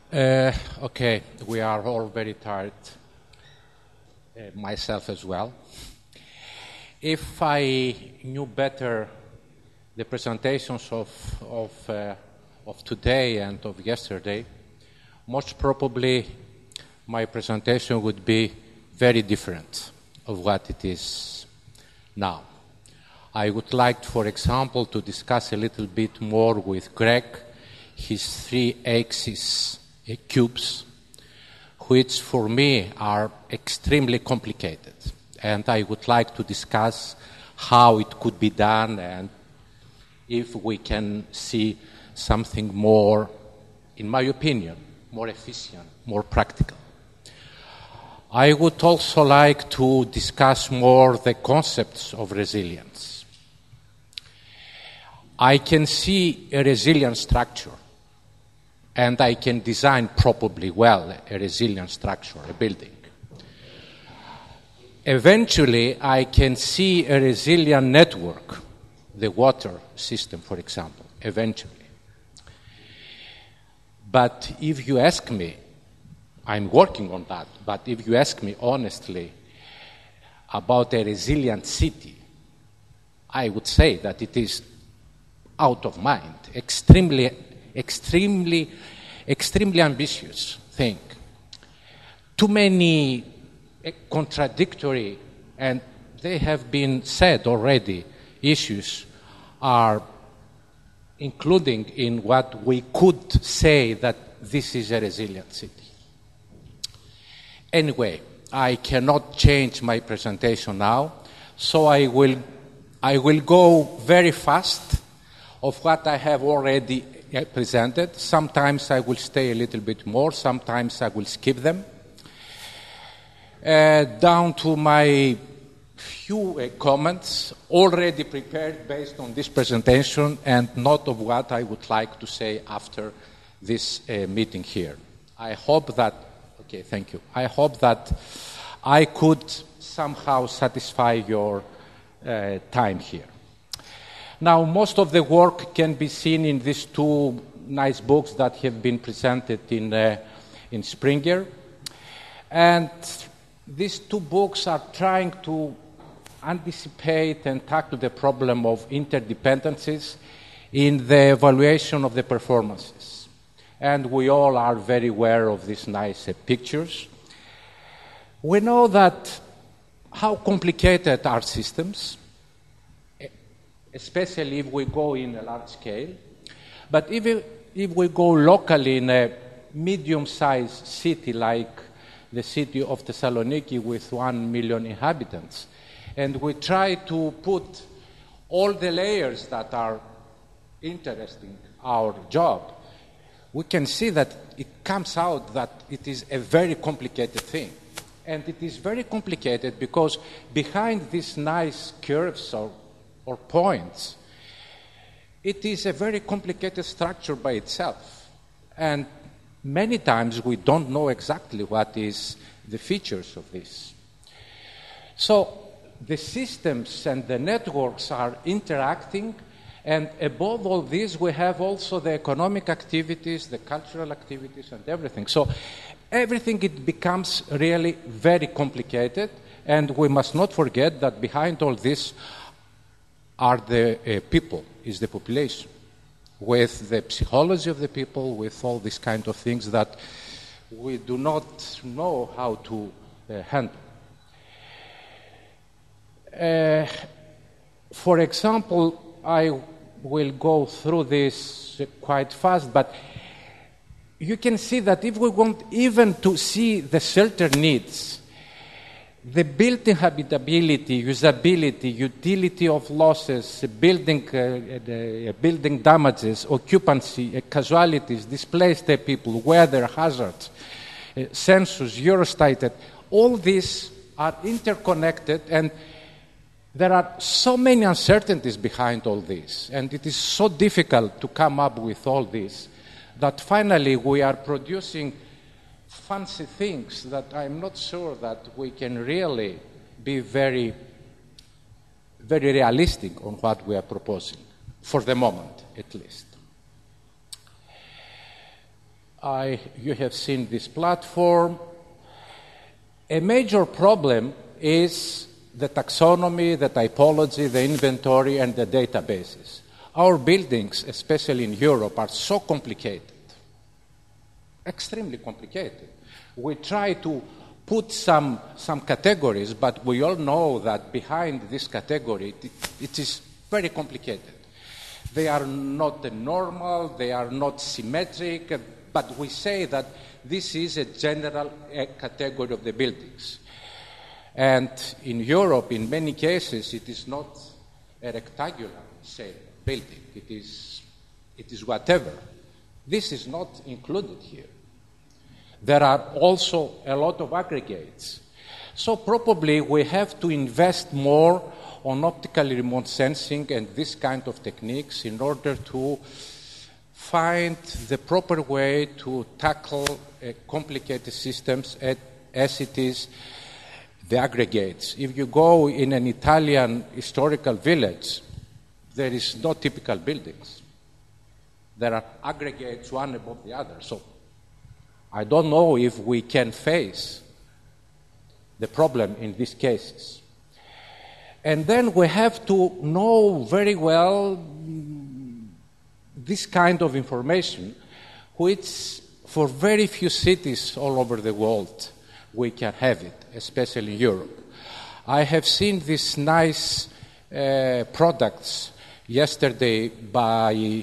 Okay, we are all very tired, myself as well. If I knew better the presentations of today and of yesterday, most probably my presentation would be very different of what it is now. I would like, for example, to discuss a little bit more with Greg his three-axis cubes, which for me are extremely complicated. And I would like to discuss how it could be done and if we can see something more, in my opinion, more efficient, more practical. I would also like to discuss more the concepts of resilience. I can see a resilient structure, and I can design probably well a resilient structure, a building. Eventually, I can see a resilient network, the water system, for example, eventually. But if you ask me, I'm working on that, but if you ask me honestly about a resilient city, I would say that it is out of mind, extremely ambitious thing. Too many contradictory, and they have been said already, issues are including in what we could say that this is a resilient city. Anyway, I cannot change my presentation now, so I will go very fast of what I have already presented. Sometimes I will stay a little bit more, sometimes I will skip them. Down to my few comments already prepared based on this presentation and not of what I would like to say after this meeting here. I hope that, okay, thank you. I hope that I could somehow satisfy your time here. Now, most of the work can be seen in these two nice books that have been presented in Springer. And these two books are trying to anticipate and tackle the problem of interdependencies in the evaluation of the performances. And we all are very aware of these nice pictures. We know that how complicated are systems, especially if we go in a large scale. But if we go locally in a medium-sized city like the city of Thessaloniki with 1 million inhabitants, and we try to put all the layers that are interesting our job, we can see that it comes out that it is a very complicated thing. And it is very complicated because behind these nice curves or points, it is a very complicated structure by itself. And many times we don't know exactly what is the features of this. So the systems and the networks are interacting, and above all this we have also the economic activities, the cultural activities and everything. So everything, it becomes really very complicated, and we must not forget that behind all this are the people, is the population, with the psychology of the people, with all these kind of things that we do not know how to handle. For example, I will go through this quite fast, but you can see that if we want even to see the shelter needs, the building habitability, usability, utility of losses, building damages, occupancy, casualties, displaced people, weather hazards, census, Eurostat, all these are interconnected, and there are so many uncertainties behind all this, and it is so difficult to come up with all this that finally we are producing fancy things that I'm not sure that we can really be very, very realistic on what we are proposing, for the moment at least. You have seen this platform. A major problem is the taxonomy, the typology, the inventory, and the databases. Our buildings, especially in Europe, are so complicated, extremely complicated. We try to put some categories, but we all know that behind this category, it is very complicated. They are not normal, they are not symmetric, but we say that this is a general category of the buildings. And in Europe, in many cases, it is not a rectangular shape building. It is whatever. This is not included here. There are also a lot of aggregates. So probably we have to invest more on optical remote sensing and this kind of techniques in order to find the proper way to tackle complicated systems as it is the aggregates. If you go in an Italian historical village, there is no typical buildings. There are aggregates one above the other. So I don't know if we can face the problem in these cases. And then we have to know very well this kind of information, which for very few cities all over the world we can have it, especially in Europe. I have seen these nice products yesterday by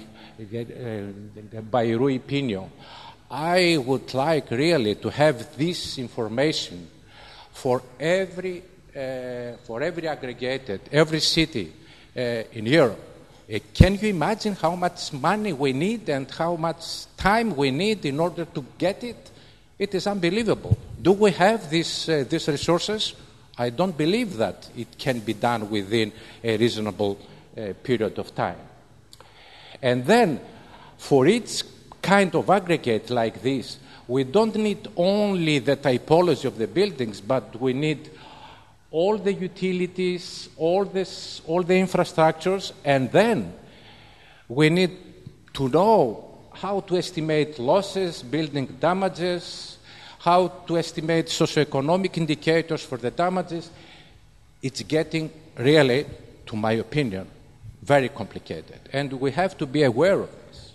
Rui Pino. I would like really to have this information for every aggregated, every city in Europe. Can you imagine how much money we need and how much time we need in order to get it? It is unbelievable. Do we have these resources? I don't believe that it can be done within a reasonable period of time. And then, for each kind of aggregate like this, we don't need only the typology of the buildings, but we need all the utilities, all the infrastructures, and then we need to know how to estimate losses, building damages, how to estimate socioeconomic indicators for the damages. It's getting really, to my opinion, very complicated, and we have to be aware of this.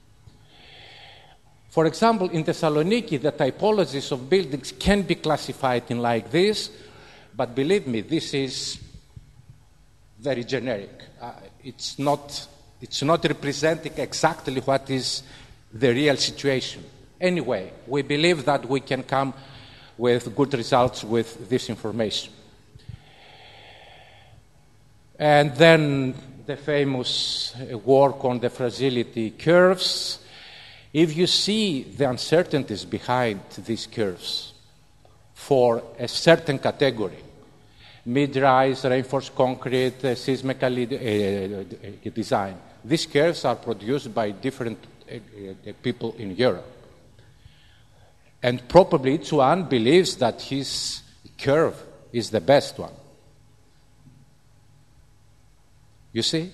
For example, in Thessaloniki, the typologies of buildings can be classified in like this, but believe me, this is very generic. It's not representing exactly what is the real situation. Anyway, we believe that we can come with good results with this information. And then the famous work on the fragility curves. If you see the uncertainties behind these curves for a certain category, mid-rise, reinforced concrete, seismically design, these curves are produced by different people in Europe. And probably each one believes that his curve is the best one. You see?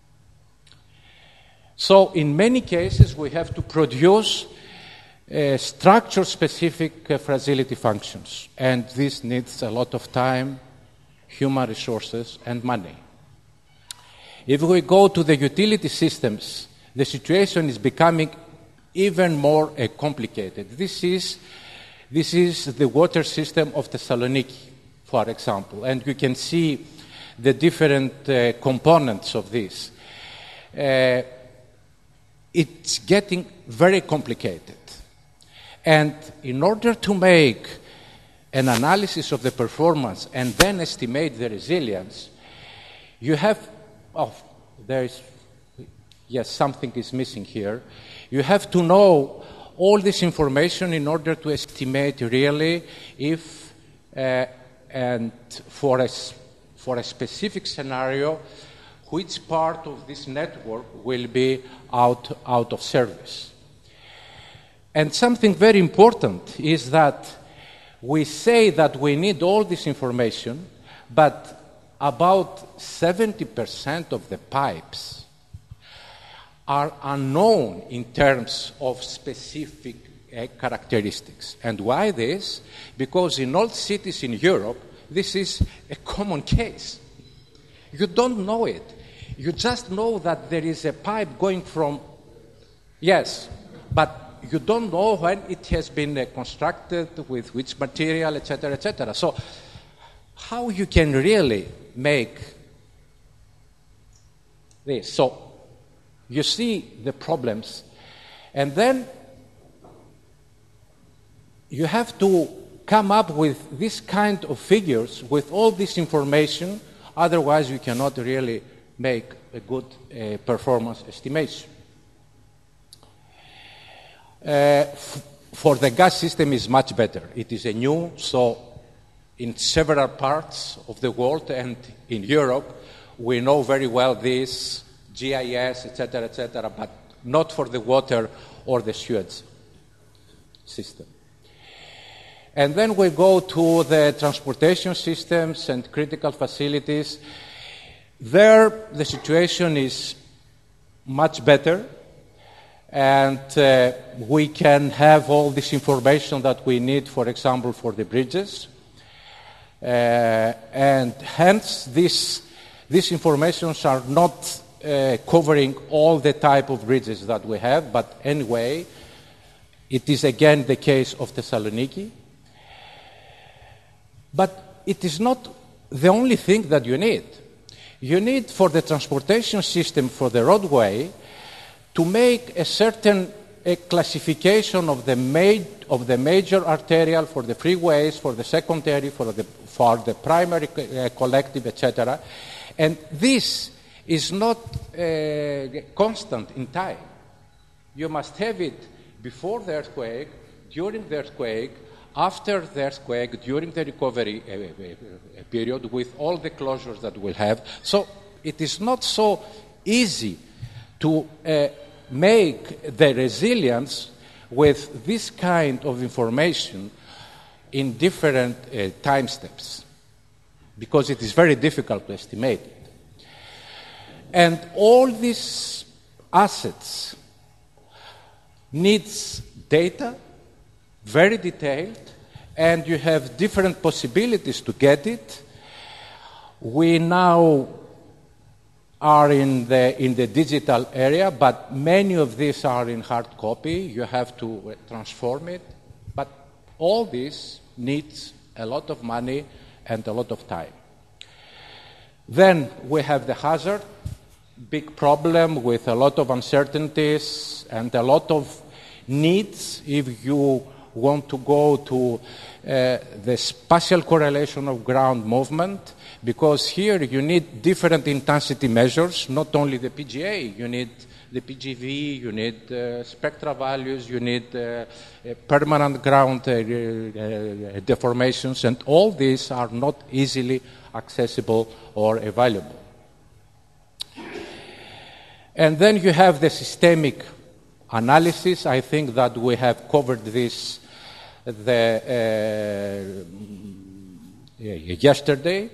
So in many cases, we have to produce structure-specific fragility functions. And this needs a lot of time, human resources, and money. If we go to the utility systems, the situation is becoming even more complicated. This is the water system of Thessaloniki, for example, and you can see the different components of this. It's getting very complicated. And in order to make an analysis of the performance and then estimate the resilience, you have, something is missing here. You have to know all this information in order to estimate really if, and for a specific scenario, which part of this network will be out of service. And something very important is that we say that we need all this information, but about 70% of the pipes are unknown in terms of specific characteristics. And why this? Because in all cities in Europe, this is a common case. You don't know it. You just know that there is a pipe going from, yes, but you don't know when it has been constructed, with which material, etc., etc. So how you can really make this? So you see the problems, and then you have to come up with this kind of figures with all this information, otherwise you cannot really make a good performance estimation. For the gas system is much better. It is a new, so in several parts of the world and in Europe, we know very well this, GIS, etc., but not for the water or the sewage system. And then we go to the transportation systems and critical facilities. There, the situation is much better, and we can have all this information that we need, for example, for the bridges. And hence, these informations are not covering all the type of bridges that we have, but anyway, it is again the case of Thessaloniki. But it is not the only thing that you need. You need, for the transportation system, for the roadway, to make a certain classification of the major arterial, for the freeways, for the secondary, for the primary collective, etc. And this is not constant in time. You must have it before the earthquake, during the earthquake, after the earthquake, during the recovery period, with all the closures that we'll have. So it is not so easy to make the resilience with this kind of information in different time steps, because it is very difficult to estimate it. And all these assets needs data, very detailed, and you have different possibilities to get it. We now are in the digital area, but many of these are in hard copy. You have to transform it. But all this needs a lot of money and a lot of time. Then we have the hazard, big problem with a lot of uncertainties and a lot of needs if you want to go to the spatial correlation of ground movement, because here you need different intensity measures, not only the PGA, you need the PGV, you need spectral values, you need permanent ground deformations, and all these are not easily accessible or available. And then you have the systemic analysis. I think that we have covered this yesterday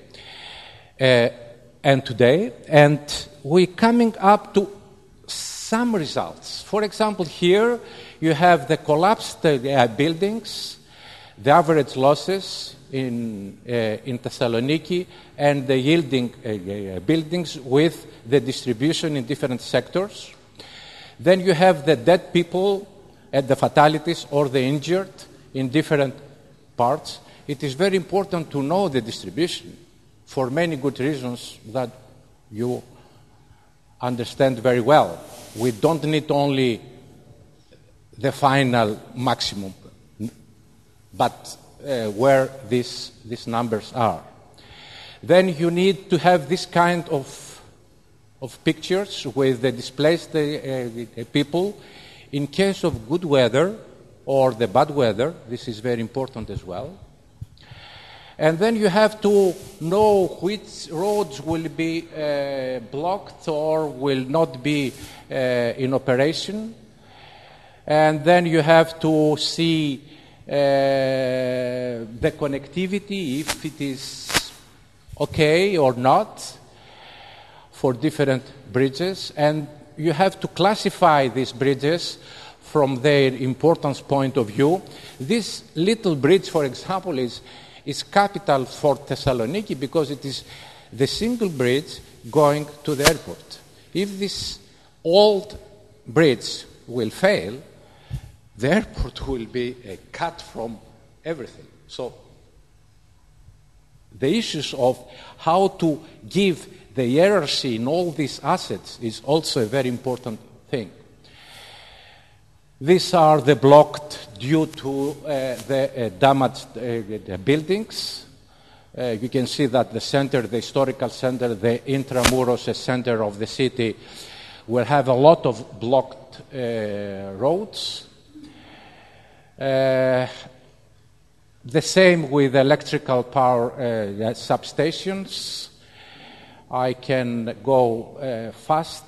and today, and we're coming up to some results. For example, here you have the collapsed buildings, the average losses in Thessaloniki, and the yielding buildings with the distribution in different sectors. Then you have the dead people and the fatalities or the injured in different parts. It is very important to know the distribution for many good reasons that you understand very well. We don't need only the final maximum, but where these numbers are. Then you need to have this kind of pictures with the displaced people in case of good weather or the bad weather. This is very important as well. And then you have to know which roads will be blocked or will not be in operation. And then you have to see the connectivity, if it is okay or not, for different bridges. And you have to classify these bridges from their importance point of view. This little bridge, for example, is capital for Thessaloniki because it is the single bridge going to the airport. If this old bridge will fail, the airport will be cut from everything. So the issues of how to give the hierarchy in all these assets is also a very important thing. These are the blocked due to the damaged buildings. You can see that the center, the historical center, the intramuros center of the city will have a lot of blocked roads. The same with electrical power substations. I can go fast.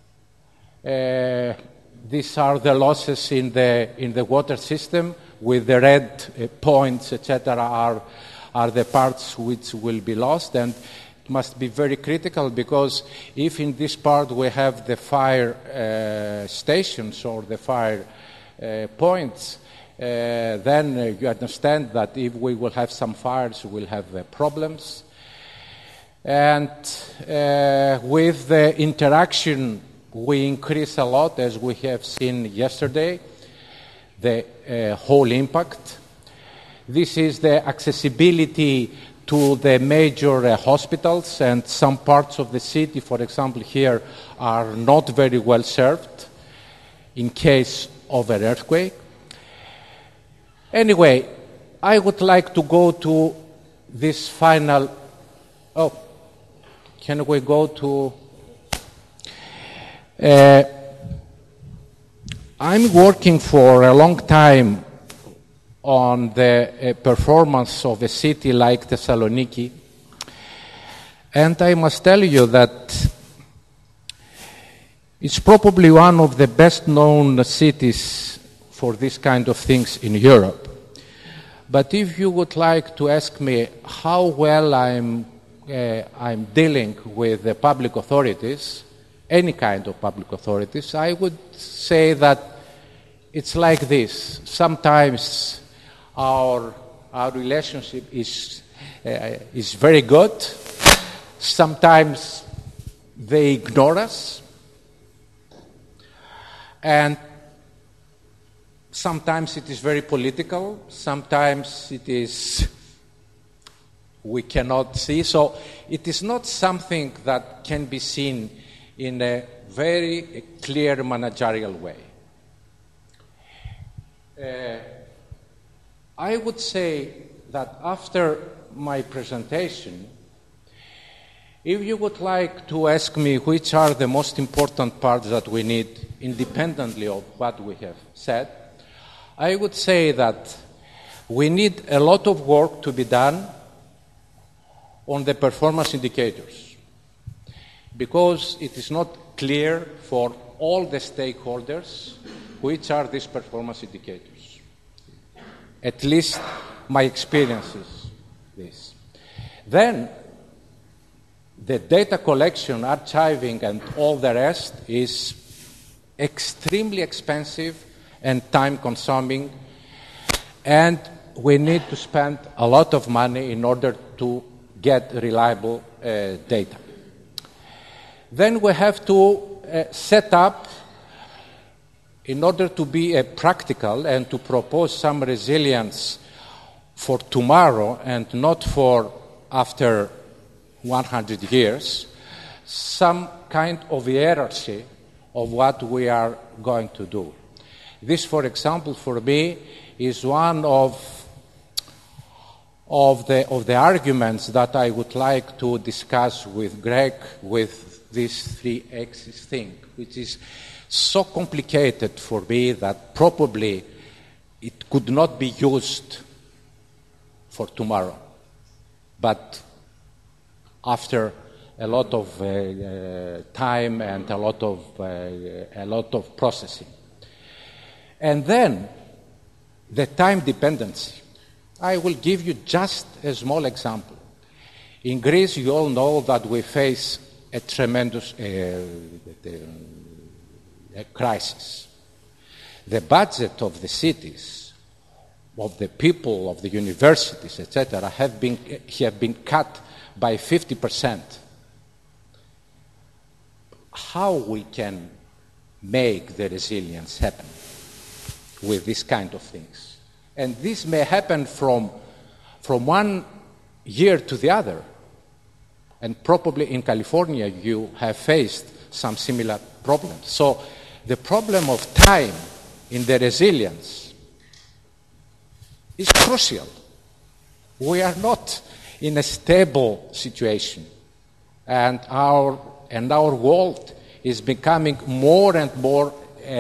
These are the losses in the water system, with the red points, etc., are the parts which will be lost, and it must be very critical because if in this part we have the fire stations or the fire points, then you understand that if we will have some fires, we'll have problems. And with the interaction, we increase a lot, as we have seen yesterday, the whole impact. This is the accessibility to the major hospitals, and some parts of the city, for example, here, are not very well served in case of an earthquake. Anyway, I would like to go to this final... Oh, can we go to... I'm working for a long time on the performance of a city like Thessaloniki, and I must tell you that it's probably one of the best known cities for this kind of things in Europe. But if you would like to ask me how well I'm dealing with the public authorities, any kind of public authorities, I would say that it's like this. Sometimes our relationship is very good. Sometimes they ignore us, and sometimes it is very political. Sometimes it is we cannot see. So it is not something that can be seen in a very clear managerial way. I would say that after my presentation, if you would like to ask me which are the most important parts that we need independently of what we have said, I would say that we need a lot of work to be done on the performance indicators, because it is not clear for all the stakeholders which are these performance indicators. At least my experience is this. Then, the data collection, archiving, and all the rest is extremely expensive and time-consuming, and we need to spend a lot of money in order to get reliable data. Then we have to set up, in order to be practical and to propose some resilience for tomorrow and not for after 100 years, some kind of hierarchy of what we are going to do. This, for example, for me, is one of the arguments that I would like to discuss with Greg with this 3-axis thing, which is so complicated for me that probably it could not be used for tomorrow, but after a lot of time and a lot of processing. And then the time dependency. I will give you just a small example. In Greece, you all know that we face a tremendous crisis. the budget of the cities, of the people, of the universities, etc., have been cut by 50%. How we can make the resilience happen with this kind of things? And this may happen from one year to the other. And probably in California you have faced some similar problems. So the problem of time in the resilience is crucial. We are not in a stable situation, and our world is becoming more and more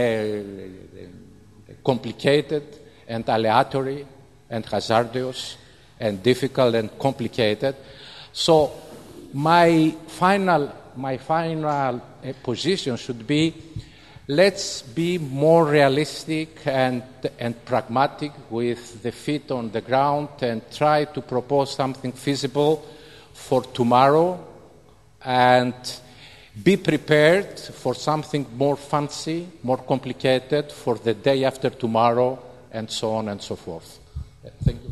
complicated and aleatory and hazardous and difficult and complicated. So my final position should be, let's be more realistic and pragmatic with the feet on the ground and try to propose something feasible for tomorrow and be prepared for something more fancy, more complicated for the day after tomorrow, and so on and so forth. Thank you.